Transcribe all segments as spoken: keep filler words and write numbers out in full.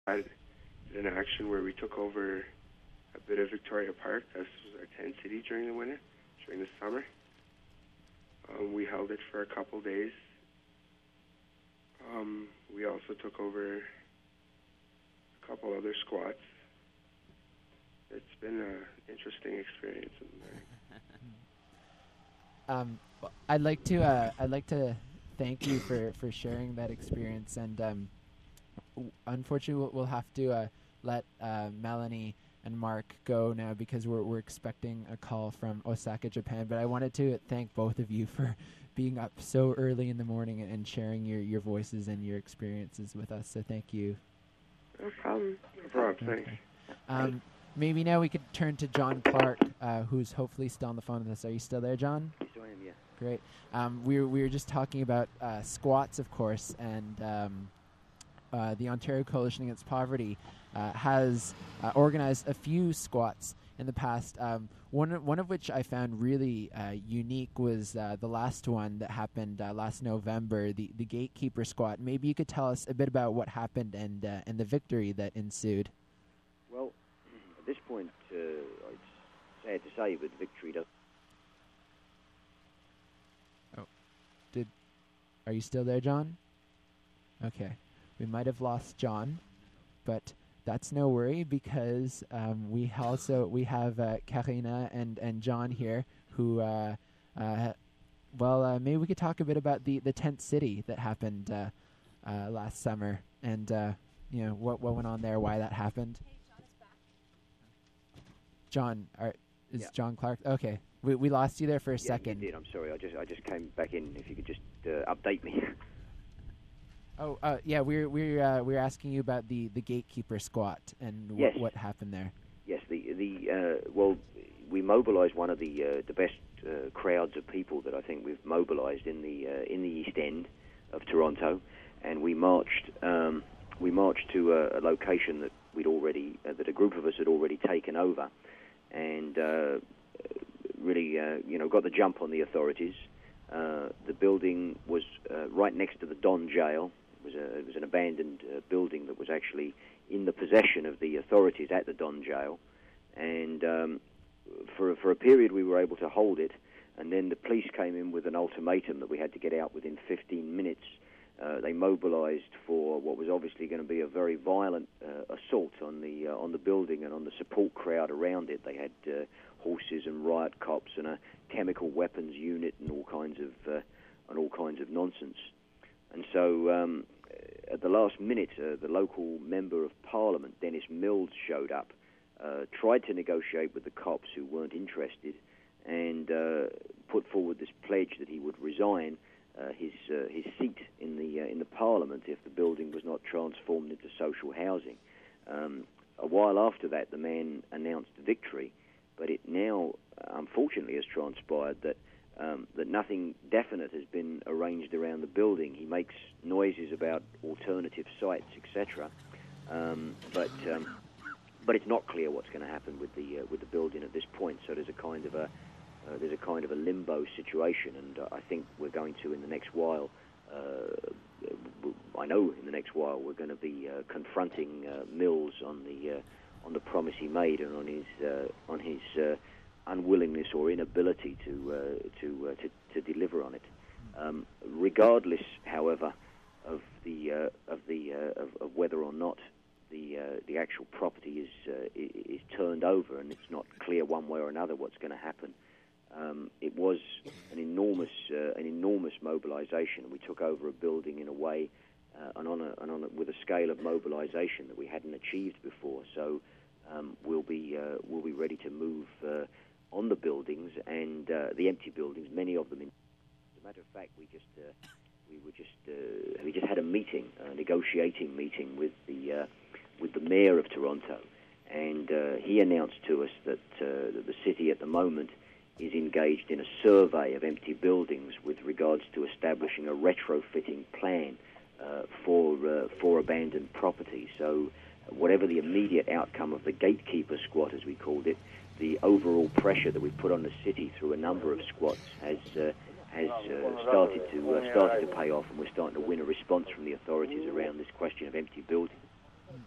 had an action where we took over a bit of Victoria Park. This was our tent city during the winter, during the summer. Um, we held it for a couple days. Um, we also took over a couple other squats. It's been an interesting experience. um, I'd like to uh, I'd like to thank you for, for sharing that experience, and um, w- unfortunately we'll, we'll have to uh, let uh, Melanie and Mark go now because we're we're expecting a call from Osaka, Japan. But I wanted to thank both of you for being up so early in the morning and sharing your, your voices and your experiences with us. So thank you. No problem. No problem. Thanks. Okay. Um, maybe now we could turn to John Clark, uh, who's hopefully still on the phone with us. Are you still there, John? Yes, I am, yeah. Great. Um, we, were, we were just talking about uh, squats, of course, and um, uh, the Ontario Coalition Against Poverty uh, has uh, organized a few squats in the past. Um, one, one of which I found really uh, unique was uh, the last one that happened uh, last November, the, the Gatekeeper Squat. Maybe you could tell us a bit about what happened and, uh, and the victory that ensued. Well, at this point, uh, it's sad to say, but victory does. Oh, did are you still there, John? Okay, we might have lost John, but that's no worry because um, we also we have uh, Karina and, and John here who, uh, uh, well, uh, maybe we could talk a bit about the, the tent city that happened uh, uh, last summer and uh, you know what what went on there, why that happened. John, are, is yeah. John Clark? Okay, we we lost you there for a yeah, second. You did. I'm sorry. I just I just came back in. If you could just uh, update me. Oh, uh, yeah, we're we're uh, we're asking you about the, the Gatekeeper Squat and wh- yes. what happened there. Yes, the the uh, well, we mobilised one of the uh, the best uh, crowds of people that I think we've mobilised in the uh, in the East End of Toronto, and we marched um, we marched to a, a location that we'd already uh, that a group of us had already taken over, and uh, really uh, you know got the jump on the authorities. Uh, the building was uh, right next to the Don Jail. It was, a, it was an abandoned uh, building that was actually in the possession of the authorities at the Don Jail. And um, for, for a period we were able to hold it, and then the police came in with an ultimatum that we had to get out within fifteen minutes. Uh, they mobilised for what was obviously going to be a very violent uh, assault on the uh, on the building and on the support crowd around it. They had uh, horses and riot cops and a chemical weapons unit and all kinds of uh, and all kinds of nonsense. And so, um, at the last minute, uh, the local member of Parliament, Dennis Mills, showed up, uh, tried to negotiate with the cops who weren't interested, and uh, put forward this pledge that he would resign uh, his uh, his seat in the uh, in the Parliament if the building was not transformed into social housing. Um, a while after that, the man announced victory, but it now, unfortunately, has transpired that. Um, that nothing definite has been arranged around the building. He makes noises about alternative sites, et cetera. Um, but um, but it's not clear what's going to happen with the uh, with the building at this point. So there's a kind of a uh, there's a kind of a limbo situation, and uh, I think we're going to in the next while. Uh, I know in the next while we're going to be uh, confronting uh, Mills on the uh, on the promise he made and on his uh, on his. Uh, unwillingness or inability to uh, to, uh, to to deliver on it. Um, regardless, however, of the uh, of the uh, of, of whether or not the uh, the actual property is uh, is turned over, and it's not clear one way or another what's going to happen. Um, it was an enormous uh, an enormous mobilisation. We took over a building in a way uh, and on a, and on a, with a scale of mobilisation that we hadn't achieved before. So um, we'll be uh, we'll be ready to move. Uh, on the buildings and uh, the empty buildings, many of them. In, as a matter of fact, we just uh, we were just uh, we just had a meeting, a negotiating meeting with the uh, with the mayor of Toronto, and uh, he announced to us that, uh, that the city at the moment is engaged in a survey of empty buildings with regards to establishing a retrofitting plan uh, for uh, for abandoned property. So, whatever the immediate outcome of the Gatekeeper Squat, as we called it. The overall pressure that we've put on the city through a number of squats has uh, has uh, started to uh, started to pay off, and we're starting to win a response from the authorities around this question of empty buildings.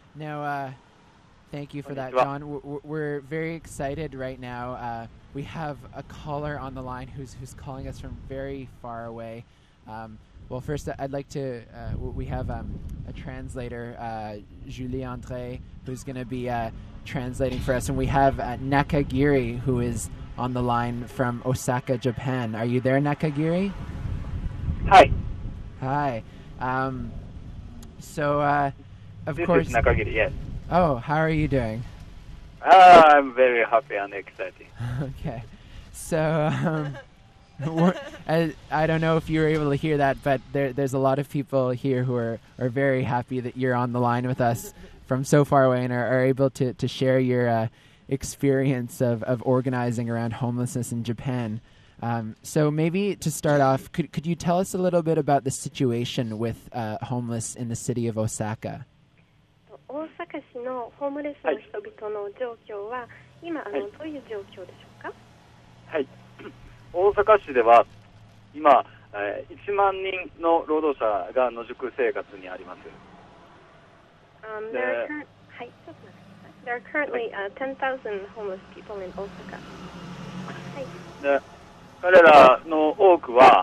No, uh, thank you for that, John. We're, we're very excited right now. Uh, we have a caller on the line who's who's calling us from very far away. Um, well, first, I'd like to. Uh, we have um, a translator, uh, Julie André, who's going to be uh, translating for us, and we have uh, Nakagiri, who is on the line from Osaka, Japan. Are you there, Nakagiri? Hi. Hi. Um, so, uh, of this course. This is Nakagiri, yes. Oh, how are you doing? Uh, I'm very happy and excited. Okay. So, um, I, I don't know if you were able to hear that, but there, there's a lot of people here who are, are very happy that you're on the line with us from so far away and are, are able to, to share your uh, experience of, of organizing around homelessness in Japan. Um, so maybe to start off, could, could you tell us a little bit about the situation with uh, homeless in the city of Osaka? 大阪市のホームレスの人々の状況は、今、あの、どういう状況でしょうか？ はい。大阪市では今、えー、いちまんにんの労働者が野宿生活にあります。 Um, there, are cur- はい、ちょっと待ってください。There are currently、uh, ten thousand homeless people in Osaka. はい。 で、彼らの多くは、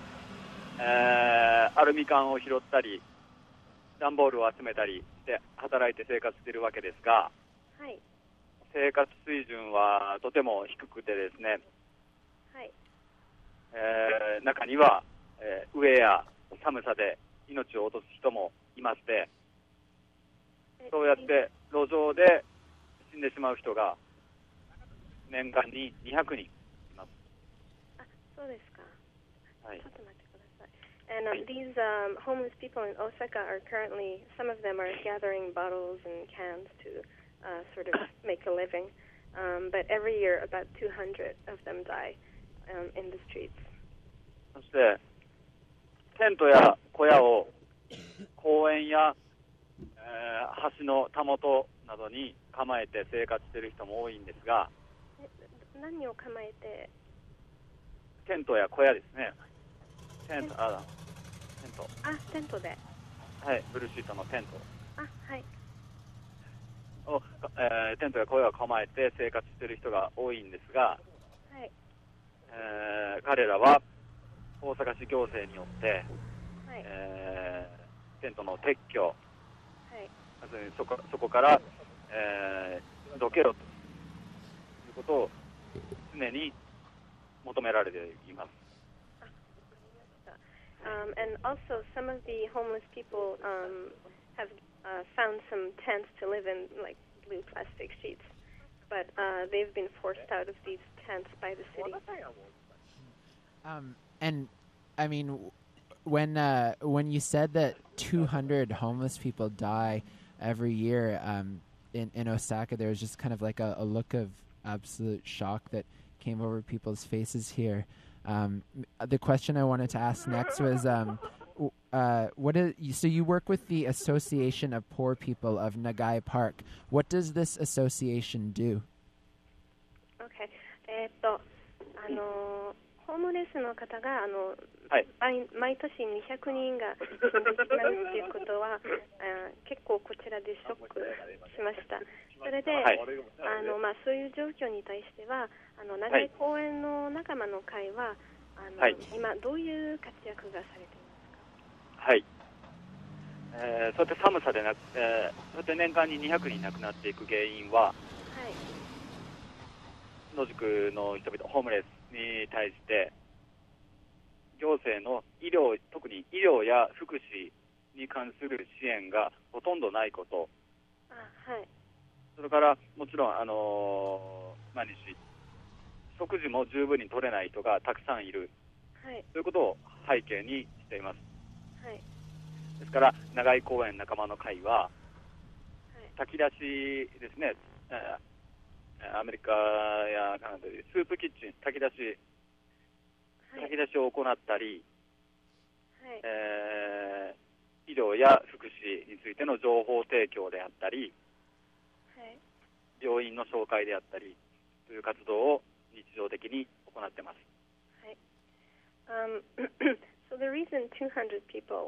えー、アルミ缶を拾ったり、段ボールを集めたりして働いて生活しているわけですが、 はい、 生活水準はとても低くてですね、 はい、 えー、中には、えー、飢えや寒さで命を落とす人もいまして、そうやって路上で死んでしまう人が年間ににひゃくにんいます。 あ、そうですか。 はい。 ちょっと待ってください。And um, these um, homeless people in Osaka are currently, some of them are gathering bottles and cans to uh, sort of make a living. Um, but every year, about two hundred of them die um, in the streets. そして、テントや小屋を公園や、えー、橋のたもとなどに構えて生活している人も多いんですが、 何を構えて？ テントや小屋ですね。テント、あ、テント。 あ、テントで。 はい、ブルーシートのテント。 あ、はい。 を、えー、テントや小屋を構えて生活している人が多いんですが、 はい。 えー、彼らは大阪市行政によって、 はい、 えー、テントの撤去、 はい、 そこ、そこから、えー、どけろということを常に求められています。 Um, and also, some of the homeless people um, have uh, found some tents to live in, like blue plastic sheets, but uh, they've been forced out of these tents by the city. Um, and I mean, when uh, when you said that two hundred homeless people die every year um, in in Osaka, there was just kind of like a, a look of absolute shock that came over people's faces here. Um, the question I wanted to ask next was, um, uh, what is, so you work with the Association of Poor People of Nagai Park. What does this association do? Okay. えっと、あの、ホームレスの方が、あの、 はい、 毎, 毎年にひゃくにんが死んでしまうということは、あ結構こちらでショックしました。それで、はい、あのまあ、そういう状況に対しては、あの長い公園の仲間の会は、あのはい、今どういう活躍がされていますか？ はい、えー、そうやって寒さでなく、えー、そうやって年間ににひゃくにん亡くなっていく原因は、はい、野宿の人々、ホームレスに対して行政の医療、特に医療や福祉に関する支援がほとんどないこと、 あ、はい、 それからもちろん、あのー、毎日食事も十分に取れない人がたくさんいる、はい、ということを背景にしています。はい、ですから長井公園仲間の会は、はい、炊き出しですね、えー、アメリカやカナダでスープキッチン炊き出し、はい、炊き出しを行ったり、はい、えー、医療や福祉についての情報提供であったり、はい、病院の紹介であったりという活動を日常的に行っています。 はい。Um, so the reason two hundred people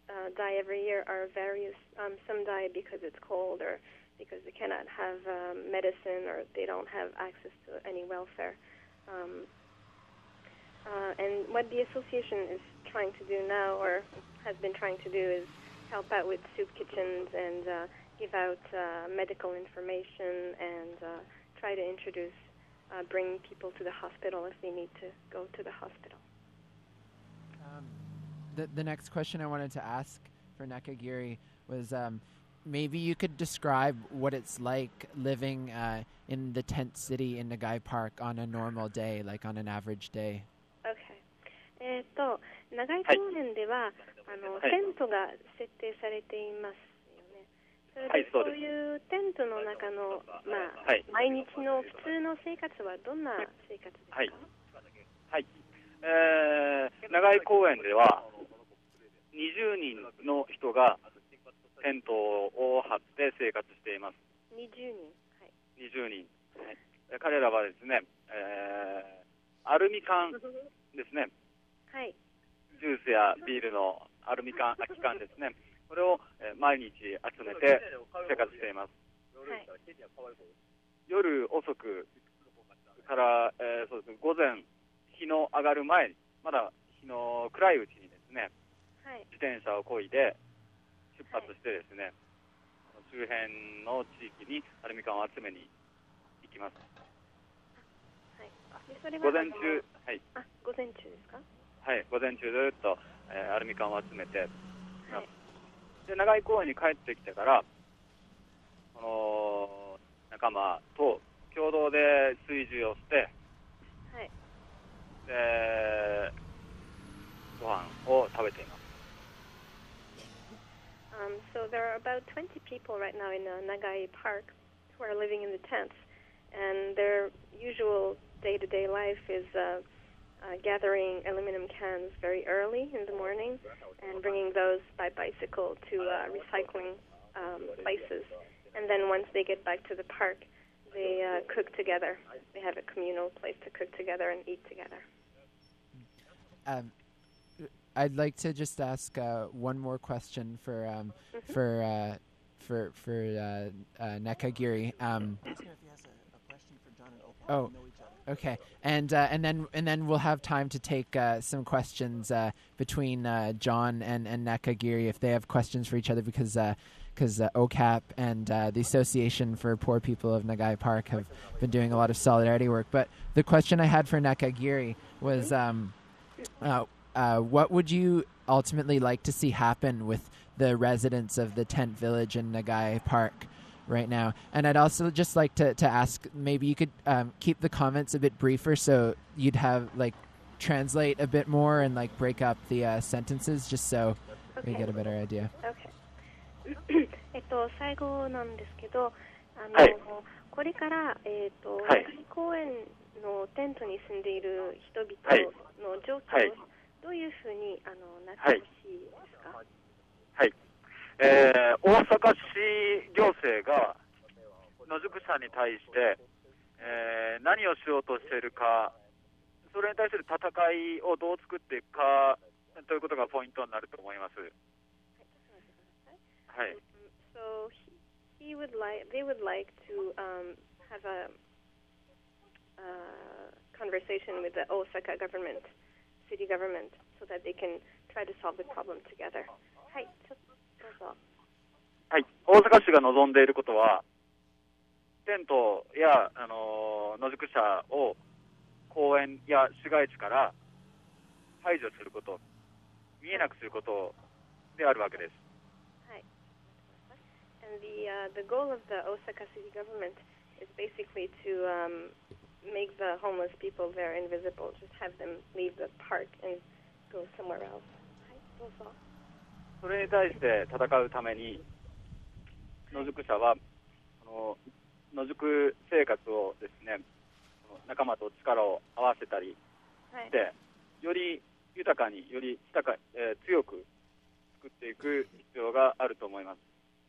uh, die every year are various. Um, some die because it's cold or because they cannot have um, medicine or they don't have access to any welfare. Um, uh, and what the association is trying to do now, or has been trying to do, is help out with soup kitchens and uh, give out uh, medical information and uh, try to introduce, uh, bring people to the hospital if they need to go to the hospital. Um, the, the next question I wanted to ask for Nakagiri was um, maybe you could describe what it's like living uh, in the tent city in Nagai Park on a normal day, like on an average day. Okay. えっと、長井公園では、あの、テントが設定されていますよね。それで、そういうテントの中の、まあ、毎日の普通の生活はどんな生活ですか？はい。 はい。えー、長井公園では、にじゅうにんの人がテントを張って生活しています。 にじゅうにん。はい。 にじゅうにん。はい。彼らはですね、えー、アルミ缶ですね。 はい。 ジュースやビールのアルミ缶、空き缶ですね。これを、えー、毎日集めて生活しています。 はい。 夜遅くから、えー、そうですね、午前、日の上がる前に、まだ日の暗いうちにですね、 はい、 自転車を漕いで出発してですね、はい、周辺の地域にアルミ缶を集めに行きます。 はい、でそれは午前中、はい、 あ、午前中ですか？ はい、午前中ずっと、えー、アルミ缶を集めて、 はい、 で長井公園に帰ってきてから、この仲間と共同で炊事をして、 はい、 でご飯を食べています。 Um, so there are about twenty people right now in uh, Nagai Park who are living in the tents, and their usual day-to-day life is uh, uh, gathering aluminum cans very early in the morning and bringing those by bicycle to uh, recycling um, places. And then once they get back to the park, they uh, cook together. They have a communal place to cook together and eat together. Um, I'd like to just ask uh, one more question for um, mm-hmm. for uh, for for uh, uh, Nakagiri. Um, oh, okay, and uh, and then and then we'll have time to take uh, some questions uh, between uh, John and, and Nakagiri if they have questions for each other, because because uh, uh, O C A P and uh, the Association for Poor People of Nagai Park have been doing a lot of solidarity work. But the question I had for Nakagiri was. Um, uh, Uh, what would you ultimately like to see happen with the residents of the tent village in Nagai Park right now? And I'd also just like to, to ask, maybe you could um, keep the comments a bit briefer so you'd have, like, translate a bit more and, like, break up the uh, sentences just so okay. we get a better idea. Okay. えっと、最後なんですけど、あの、 はい、 これから、えっと、 はい、 公園のテントに住んでいる人々の状況、 はいはい、 どういうふうにあのなってほしいですか？ はい、えー、大阪市行政が野宿者に対して、えー、何をしようとしているか、それに対する戦いをどう作っていくかということがポイントになると思います。はい。 So he would like, they would like to um, have a uh, conversation with the Osaka government. City government, so that they can try to solve the problem together. はい、ちょっとどうぞ。 はい、大阪市が望んでいることは、テントや、あのー、野宿者を公園や市街地から排除すること、見えなくすることであるわけです。 はい。And the uh, the goal of the Osaka city government is basically to um, make the homeless people there invisible. Just have them leave the park and go somewhere else. はい、どうぞ。 それに対して戦うために、野宿者はあの野宿生活をですね、仲間と力を合わせたりして、はい、より豊かに、より豊か、えー、強く作っていく必要があると思います。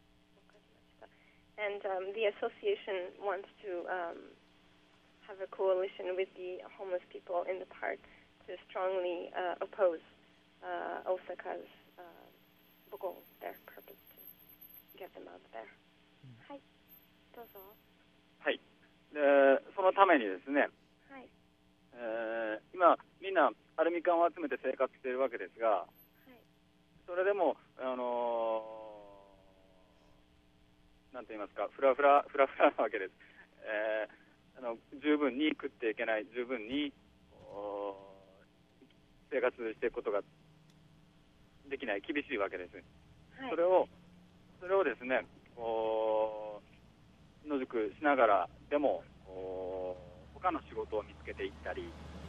And um, the association wants to um, have a coalition with the homeless people in the park to strongly uh, oppose uh, Osaka's uh, goal, their purpose to get them out there. はい、どうぞ。 はい。で、そのためにですね、 はい、 えー、今みんなアルミ缶を集めて生活しているわけですが、はい、それでもあのー、なんて言いますか、フラフラフラフラなわけです。えー、あの十分に食っていけない、十分に生活していくことができない、厳しいわけです。はい、それをそれをですね、こう野宿しながらでも他の仕事を見つけていったり、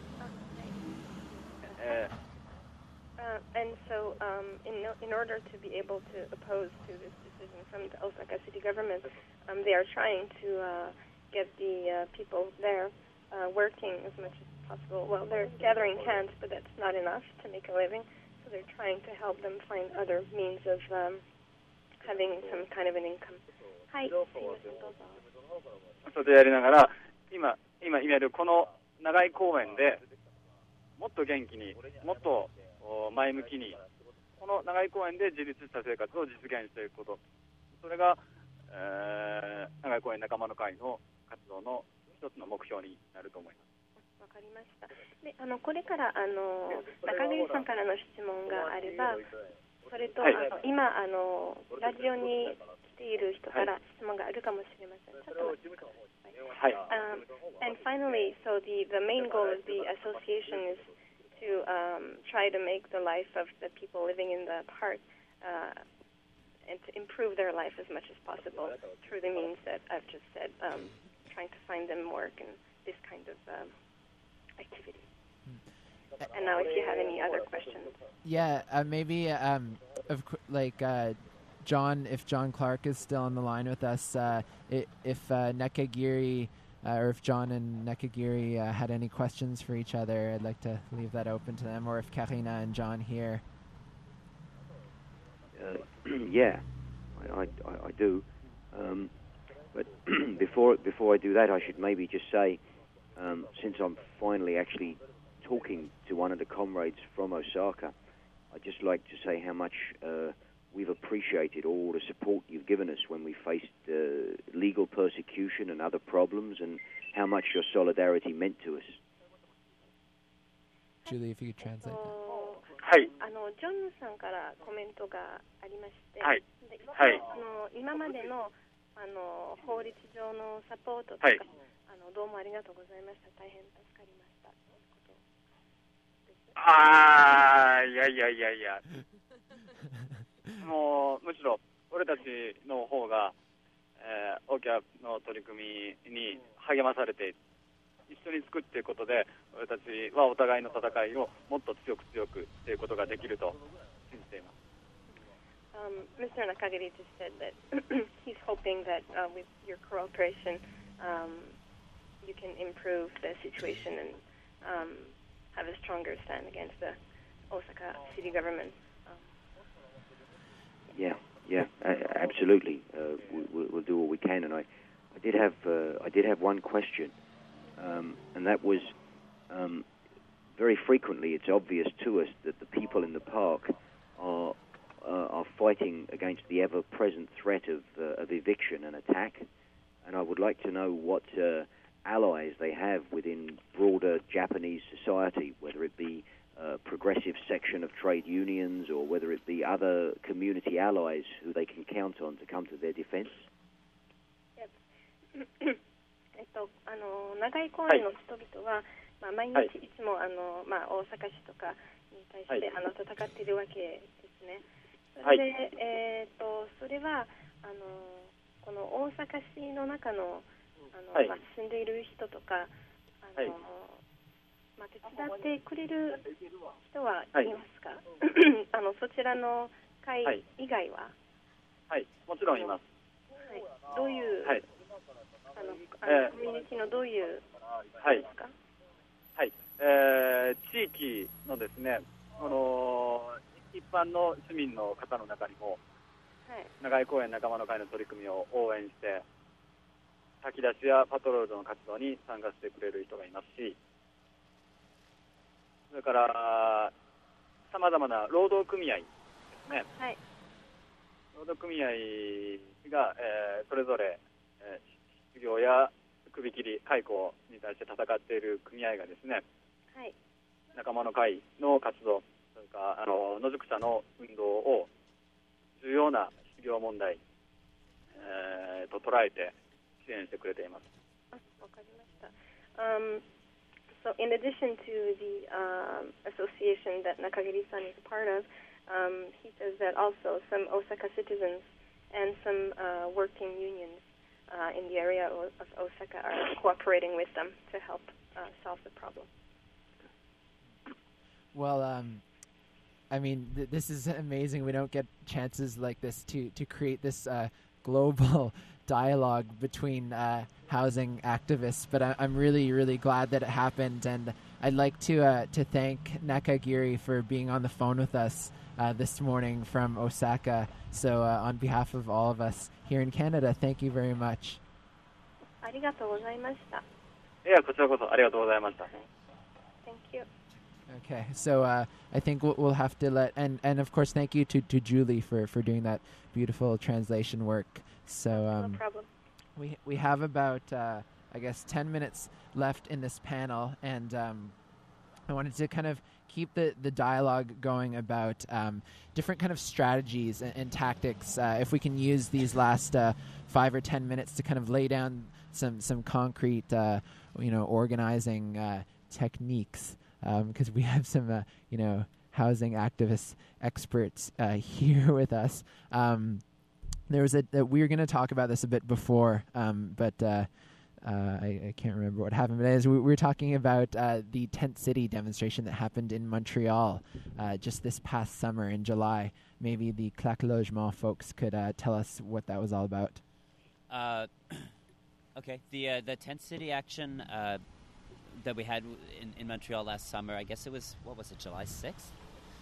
えー Uh, and so, um, in, in order to be able to oppose to this decision from the Osaka city government, um, they are trying to uh, get the uh, people there uh, working as much as possible. Well, they're gathering hands, but that's not enough to make a living. So they're trying to help them find other means of um, having some kind of an income. はい、すいません、どうぞ。 それでやりながら、今、今、今やるこの長い公園でもっと元気に、もっと前向きに、この長い公園で自立した生活を実現していくこと、それが、えー、長い公園仲間の会の活動の一つの目標になると思います。 わかりました。で、あのこれからあの中桐さんからの質問があれば、それと、はい、あの今あのラジオに来ている人から質問があるかもしれません。ちょっと待ってください。はい。Um, and finally, so the the main goal of the association is to um, try to make the life of the people living in the park uh, and to improve their life as much as possible through the means that I've just said, um, trying to find them work and this kind of um, activity. And now if you have any other questions. Yeah, uh, maybe um, of like uh, John, if John Clark is still on the line with us, uh, it, if uh, Nekagiri... Uh, or if John and Nekagiri uh, had any questions for each other, I'd like to leave that open to them, or if Karina and John here. Uh, yeah, I, I, I do. Um, but before before I do that, I should maybe just say, um, since I'm finally actually talking to one of the comrades from Osaka, I'd just like to say how much uh, we've appreciated all the support you've given us when we faced uh, legal persecution and other problems, and how much your solidarity meant to us. Julie, if you could translate that. はい。 あのジョンさんからコメントがありまして、 はい。 ではい。 あの今までのあの法律上のサポートとか、 はい、 あのどうもありがとうございました。大変助かりました。 ああ、いやいやいやいや。もうむしろ俺たちの方が、えー、オーキャの取り組みに励まされて一緒に作っていくことで、俺たちはお互いの戦いをもっと強く強くしていくことができると信じています。 Um, Mister Nakagiri just said that he's hoping that uh, with your cooperation, um, you can improve the situation and um, have a stronger stand against the Osaka city government. Yeah, yeah, uh, absolutely. Uh, we, we'll do what we can. And I, I did have, uh, I did have one question, um, and that was, um, very frequently it's obvious to us that the people in the park are uh, are fighting against the ever-present threat of uh, of eviction and attack. And I would like to know what uh, allies they have within broader Japanese society, whether it be a progressive section of trade unions or whether it be other community allies who they can count on to come to their defense. えっと、あの長い公園の人々は、まあ、毎日いつもあの、まあ、大阪市とかに対して、あの戦っているわけですね。それで、えー、とそれはあのこの大阪市の中の、あのまあ、住んでいる人とかあの、まあ、手伝ってくれる人はいますか？あのそちらの会以外は？ はい、もちろんいます。 はい、どういう、はい、あのあの、えー、コミュニティのどういうですか？ はい、えー、地域のですね、あの一般の市民の方の中にも、はい、長井公園仲間の会の取り組みを応援して炊き出しやパトロールの活動に参加してくれる人がいますし、それからさまざまな労働組合ですね、 はい、 労働組合が、えー、それぞれ、えー、失業や首切り解雇に対して戦っている組合がですね、 はい、 仲間の会の活動、それからあの野宿者の運動を重要な失業問題、えー、と捉えて支援してくれています。 あ、わかりました。Um, so in addition to the um, association that Nakagiri-san is a part of, um, he says that also some Osaka citizens and some uh, working unions uh, in the area of, of Osaka are cooperating with them to help uh, solve the problem. Well, um, I mean, th- this is amazing. We don't get chances like this to, to create this uh, global dialogue between uh, housing activists, but I- I'm really, really glad that it happened, and I'd like to uh, to thank Nakagiri for being on the phone with us uh, this morning from Osaka. So uh, on behalf of all of us here in Canada, thank you very much. ありがとうございました。 いや、こちらこそありがとうございました。 Thank you. Okay, so uh, I think we'll, we'll have to let, and, and of course thank you to, to Julie for, for doing that beautiful translation work. So um, no problem. We we have about uh, I guess ten minutes left in this panel, and um, I wanted to kind of keep the, the dialogue going about um, different kind of strategies and, and tactics. Uh, if we can use these last uh, five or ten minutes to kind of lay down some some concrete, uh, you know, organizing uh, techniques, because um, we have some, uh, you know, housing activist experts uh, here with us. Um, there was a, a we were going to talk about this a bit before, um, but uh, uh, I, I can't remember what happened. But as we, we were talking about uh, the Tent City demonstration that happened in Montreal uh, just this past summer in July. Maybe the Claque Logement folks could uh, tell us what that was all about. Uh, okay, the uh, the Tent City action uh, that we had in, in Montreal last summer, I guess it was, what was it, July sixth?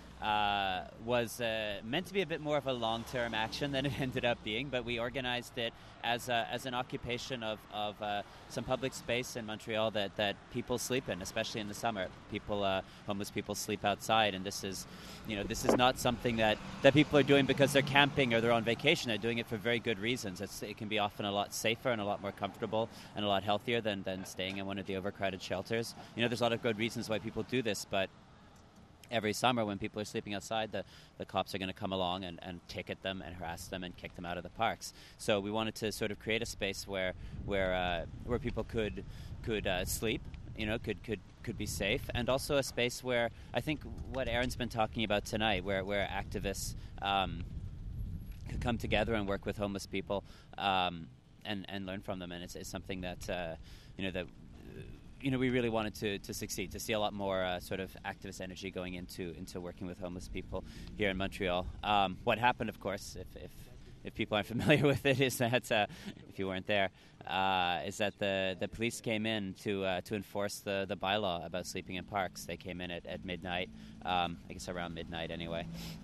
Uh, was uh, meant to be a bit more of a long-term action than it ended up being, but we organized it as a, as an occupation of, of uh, some public space in Montreal that, that people sleep in, especially in the summer. People, uh, homeless people sleep outside, and this is, you know, this is not something that, that people are doing because they're camping or they're on vacation. They're doing it for very good reasons. It's, it can be often a lot safer and a lot more comfortable and a lot healthier than, than staying in one of the overcrowded shelters. You know, there's a lot of good reasons why people do this, but every summer when people are sleeping outside, the, the cops are going to come along and, and ticket them and harass them and kick them out of the parks. So we wanted to sort of create a space where where uh, where people could could uh, sleep, you know, could, could could be safe, and also a space where I think what Aaron's been talking about tonight, where where activists um, could come together and work with homeless people um, and and learn from them, and it's, it's something that uh, you know that. You know, we really wanted to, to succeed, to see a lot more uh, sort of activist energy going into into working with homeless people here in Montreal. Um, what happened, of course, if, if if people aren't familiar with it, is that uh, if you weren't there, uh, is that the, the police came in to uh, to enforce the, the bylaw about sleeping in parks. They came in at, at midnight, um, I guess around midnight anyway.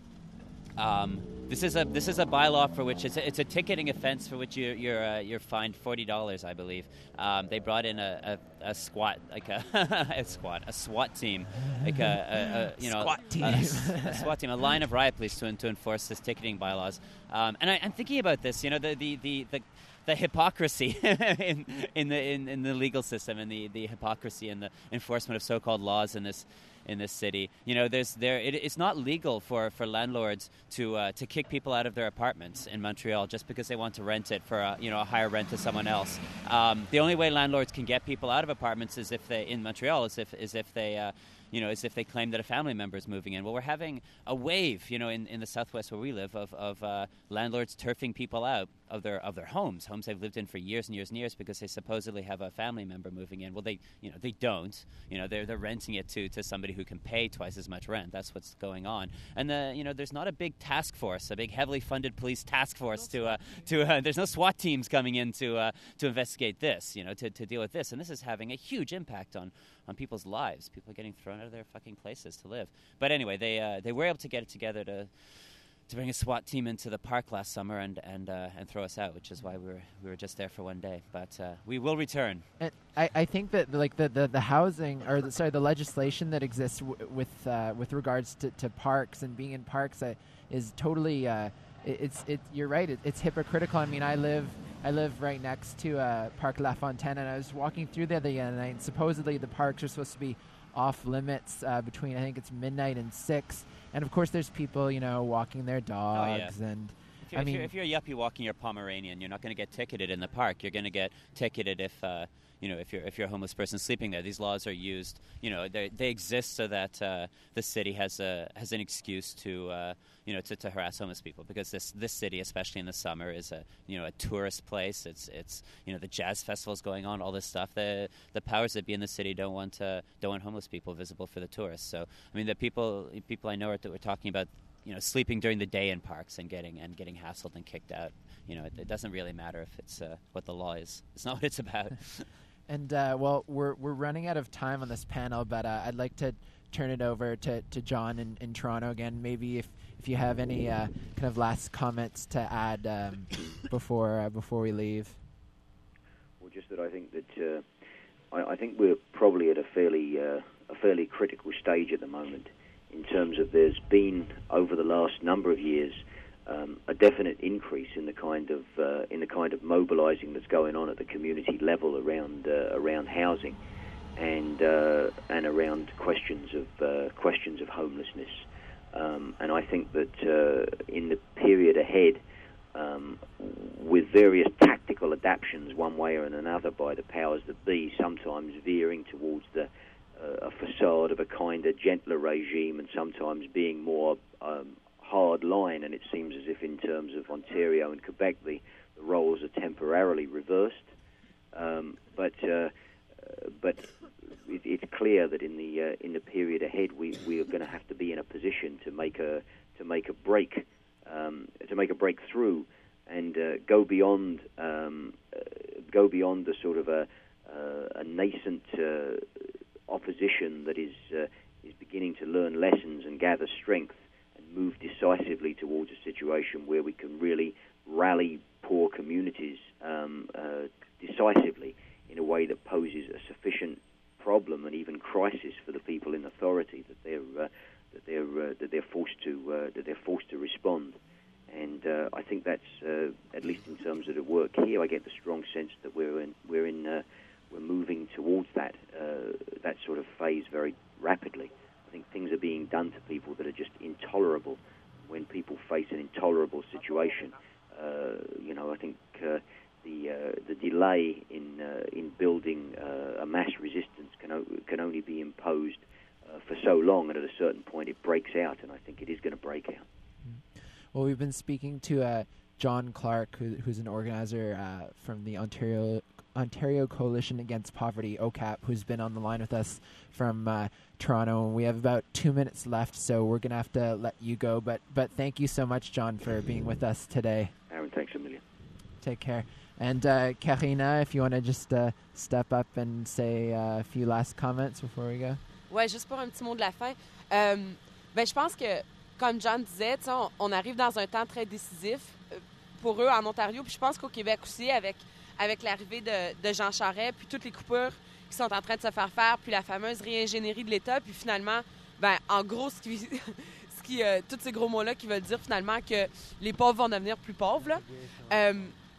Um, this is a this is a bylaw for which it's a, it's a ticketing offense for which you're you're uh, you're fined forty dollars, I believe. Um, they brought in a, a, a squat like a, a squat a SWAT team, like a, a, a you know SWAT team. a, a SWAT team, a line of riot police to to enforce this ticketing bylaws. Um, and I, I'm thinking about this, you know, the the the. the The hypocrisy in, in the in, in the legal system, and the, the hypocrisy in the enforcement of so-called laws in this in this city. You know, there's there it, it's not legal for, for landlords to uh, to kick people out of their apartments in Montreal just because they want to rent it for a, you know a higher rent to someone else. Um, the only way landlords can get people out of apartments is if they in Montreal is if is if they. Uh, You know, as if they claim that a family member is moving in. Well, we're having a wave, you know, in, in the Southwest where we live, of, of uh, landlords turfing people out of their of their homes, homes they've lived in for years and years and years because they supposedly have a family member moving in. Well, they, you know, they don't. You know, they're they're renting it to, to somebody who can pay twice as much rent. That's what's going on. And the, you know, there's not a big task force, a big heavily funded police task force to uh, to. Uh, there's no SWAT teams coming in to uh, to investigate this, you know, to, to deal with this. And this is having a huge impact on. on people's lives. People are getting thrown out of their fucking places to live. But anyway, they uh, they were able to get it together to to bring a SWAT team into the park last summer and and uh, and throw us out, which is why we were we were just there for one day. But uh, we will return. And I, I think that like the, the, the housing or the, sorry the legislation that exists w- with uh, with regards to, to parks and being in parks uh, is totally uh, it, it's it. You're right. It, it's hypocritical. I mean, I live I live right next to uh, Parc La Fontaine, and I was walking through there the other night. And supposedly, the parks are supposed to be off limits uh, between I think it's midnight and six. And of course, there's people, you know, walking their dogs. Oh, yeah. And if you're, I mean, if you're, if you're a yuppie walking your Pomeranian, you're not going to get ticketed in the park. You're going to get ticketed if uh, you know if you're if you're a homeless person sleeping there. These laws are used. You know, they they exist so that uh, the city has a has an excuse to uh, you know to, to harass homeless people, because this this city, especially in the summer, is a you know a tourist place. It's it's you know the jazz festival's going on, all this stuff. The the powers that be in the city don't want uh, don't want homeless people visible for the tourists. So I mean, the people people I know are that we're talking about, you know, sleeping during the day in parks and getting and getting hassled and kicked out. You know, it, it doesn't really matter if it's uh, what the law is. It's not what it's about. And uh, well, we're we're running out of time on this panel, but uh, I'd like to turn it over to, to John in, in Toronto again. Maybe if, if you have any uh, kind of last comments to add um, before uh, before we leave. Well, just that I think that uh, I, I think we're probably at a fairly uh, a fairly critical stage at the moment, in terms of there's been over the last number of years um, a definite increase in the kind of uh, in the kind of mobilising that's going on at the community level around uh, around housing and uh, and around questions of uh, questions of homelessness. Um, and I think that uh, in the period ahead, um, with various tactical adaptations one way or another by the powers that be, sometimes veering towards the a facade of a kinder, gentler regime, and sometimes being more um, hard line. And it seems as if in terms of Ontario and Quebec, the, the roles are temporarily reversed. Um, but uh, but it, it's clear that in the uh, in the period ahead, we, we are going to have to be in a position to make a to make a break um, to make a breakthrough and uh, go beyond um, uh, go beyond the sort of a, uh, a nascent Uh, opposition that is uh, is beginning to learn lessons and gather strength and move decisively towards a situation where we can really rally poor communities um, uh, decisively in a way that poses a sufficient problem and even crisis for the people in authority that they're uh, that they're uh, that they're forced to uh, that they're forced to respond. And uh, I think that's uh, at least in terms of the work here, I get the strong sense that we're in we're in uh, we're moving towards that uh, that sort of phase very rapidly. I think things are being done to people that are just intolerable. When people face an intolerable situation, uh, you know, I think uh, the uh, the delay in uh, in building uh, a mass resistance can o- can only be imposed uh, for so long, and at a certain point it breaks out, and I think it is going to break out. Well, we've been speaking to uh, John Clark, who, who's an organizer uh, from the Ontario Ontario Coalition Against Poverty, O C A P, who's been on the line with us from uh, Toronto. We have about two minutes left, so we're going to have to let you go. But but thank you so much, John, for being with us today. Aaron, thanks a million. Take care. And uh, Karina, if you want to just uh, step up and say uh, a few last comments before we go. Ouais, juste pour un petit mot de la fin. Euh, ben, je pense que, comme John disait, on, on arrive dans un temps très décisif pour eux en Ontario, puis je pense qu'au Québec aussi, avec avec l'arrivée de, de Jean Charest, puis toutes les coupures qui sont en train de se faire faire, puis la fameuse réingénierie de l'État, puis finalement, ben, en gros, ce qui, ce qui, euh, tous ces gros mots-là qui veulent dire finalement que les pauvres vont devenir plus pauvres, là. Euh,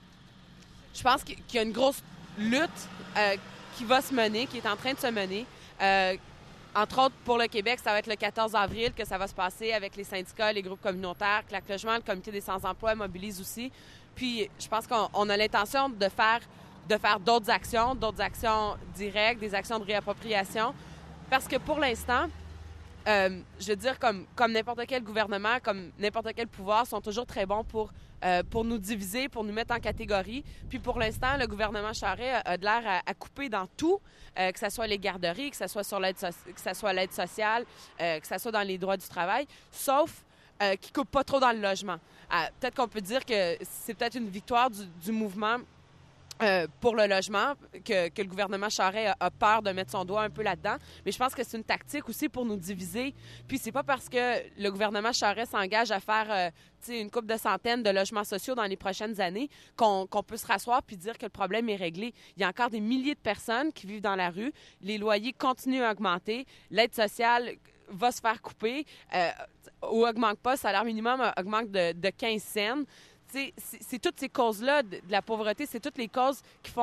je pense qu'il y a une grosse lutte euh, qui va se mener, qui est en train de se mener. Euh, entre autres, pour le Québec, ça va être le quatorze avril que ça va se passer avec les syndicats, les groupes communautaires, Claque Logement, le comité des sans-emploi mobilise aussi. Puis, je pense qu'on on a l'intention de faire, de faire d'autres actions, d'autres actions directes, des actions de réappropriation. Parce que pour l'instant, euh, je veux dire, comme, comme n'importe quel gouvernement, comme n'importe quel pouvoir, sont toujours très bons pour, euh, pour nous diviser, pour nous mettre en catégorie. Puis pour l'instant, le gouvernement Charest a, a de l'air à, à couper dans tout, euh, que ce soit les garderies, que ce soit sur l'aide, so- que ce soit l'aide sociale, euh, que ce soit dans les droits du travail, sauf euh, qui ne coupe pas trop dans le logement. Euh, peut-être qu'on peut dire que c'est peut-être une victoire du, du mouvement euh, pour le logement, que, que le gouvernement Charest a, a peur de mettre son doigt un peu là-dedans. Mais je pense que c'est une tactique aussi pour nous diviser. Puis c'est pas parce que le gouvernement Charest s'engage à faire euh, une couple de centaines de logements sociaux dans les prochaines années qu'on, qu'on peut se rasseoir puis dire que le problème est réglé. Il y a encore des milliers de personnes qui vivent dans la rue. Les loyers continuent à augmenter. L'aide sociale va se faire couper euh, ou augmente pas, le salaire minimum augmente de, de quinze cents. C'est, c'est toutes ces causes-là de, de la pauvreté, c'est toutes les causes qui font